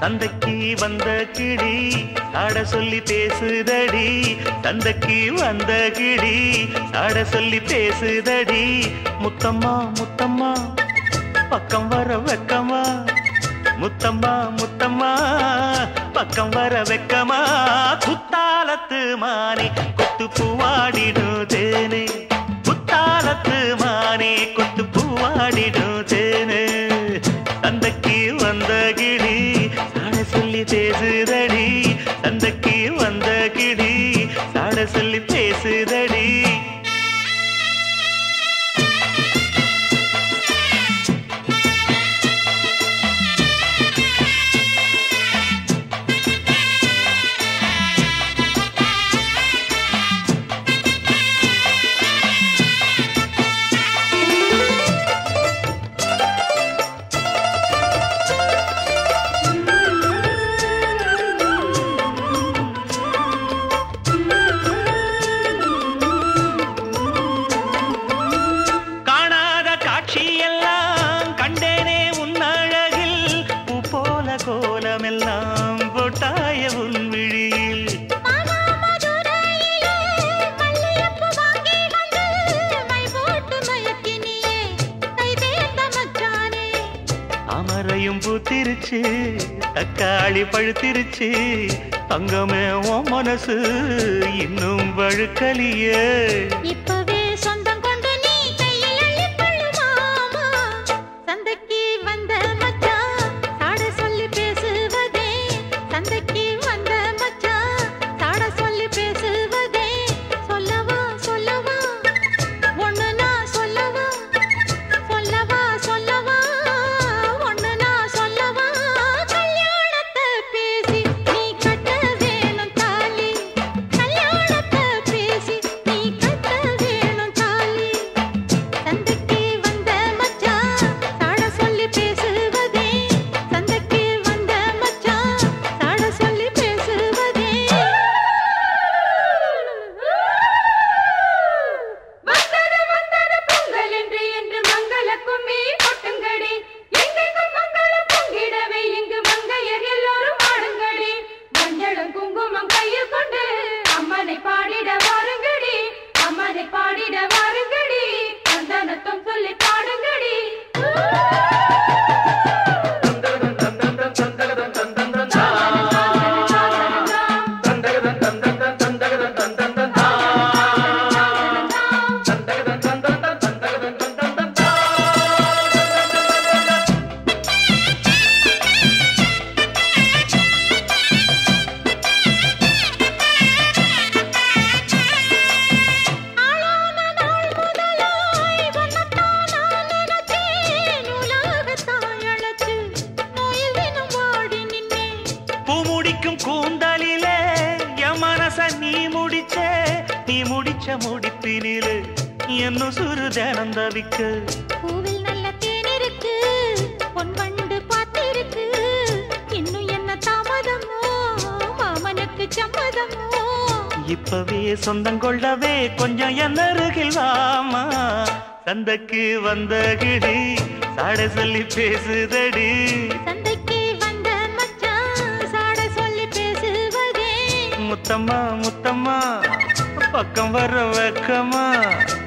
சந்தைக்கு வந்த கிளி சாட சொல்லி பேசுதடி, சந்தைக்கு வந்த கிளி சாட சொல்லி பேசுதடி. முத்தம்மா முத்தம்மா பக்கம் வர வெக்கமா, முத்தம்மா முத்தம்மா பக்கம் வர வெக்கமா. குத்தாலத்து மானே கொத்து பூவாடிடும் தேனே, குத்தாலத்து மானே கொத்து பூவாடிடும் தேனே. சந்தைக்கு வந்த கிளி சாட சொல்லி பேசுதடி, சந்தைக்கு வந்த கிளி சாட சொல்லி பேசுதடி. கோலமெல்லாம் போட்டாய உன் விழியில் அமரையும் பூத்திருச்சு, தக்காளி பழுத்திருச்சு. தங்கமே உன் மனசு இன்னும் வழுக்கலியே. இப்பவே சொந்தம் கொண்டு நீ கையில் அள்ளிக்கொள்ளு மாமா. சந்தைக்கு வந்த மச்சான் சாட சொல்லி பேசுவதே, சந்தைக்கு வந்த மச்சான் சாட சொல்லி பேசுவதே. சொல்லவா சொல்லவா ஒண்ணு நான் சொல்லவா, சொல்லவா சொல்லவா ஒண்ணு நான் சொல்லவா. கல்யாணத்தை பேசி நீ கட்ட வேணும் தாலி, கல்யாணத்தை பேசி நீ கட்ட வேணும் தாலி. சந்தைக்கு வந்த மச்சான் சாட சொல்லி பேசுவதே, சந்தைக்கு வந்த மச்சான் சாட சொல்லி பேசுவதே. வந்தது வந்தது பொங்கல் என்று மங்கள கும்மி கொட்டுங்கடி. எங்கெங்கும் மங்களம் பொங்கிடவே இங்கு மங்கையர் எல்லோரும் ஆடுங்கடி. மஞ்சளும் குங்குமம் கையில் கொண்டு அம்மனை பாடிட வாருங்கடி, அம்மனை பாடிட வாருங்கடி. சந்தனத்தம் சொல்லி பாடுங்கடி. ஆளான நாள் முதலாய் உன்னைத்தான் நான் நினைச்சேன். உலகத்தாய் அழைச்சு நோயில் தினம் வாடி நின்னேன். பூ முடிக்கும் கூந்தலிலே என் மனச நீ முடிச்ச, நீ முடிச்ச முடிப்பினிலே என்னும் சுரு தினம் தவிக்க. பூவில் நல்ல தேன் இருக்கு, பொன் வண்டு பார்த்திருக்கு. இன்னும் என்ன தாமதமோ, மாமனுக்கு சம்மதமோ. இப்பவே சொந்தம் கொள்ளவே கொஞ்சம் என் அருகில் வாமா. சந்தைக்கு வந்த கிளி சாட சொல்லி பேசுதடி, சந்தைக்கு வந்த மச்சான் சாட சொல்லி பேசுவதே. முத்தம்மா முத்தம்மா பக்கம் வர வெக்கமா.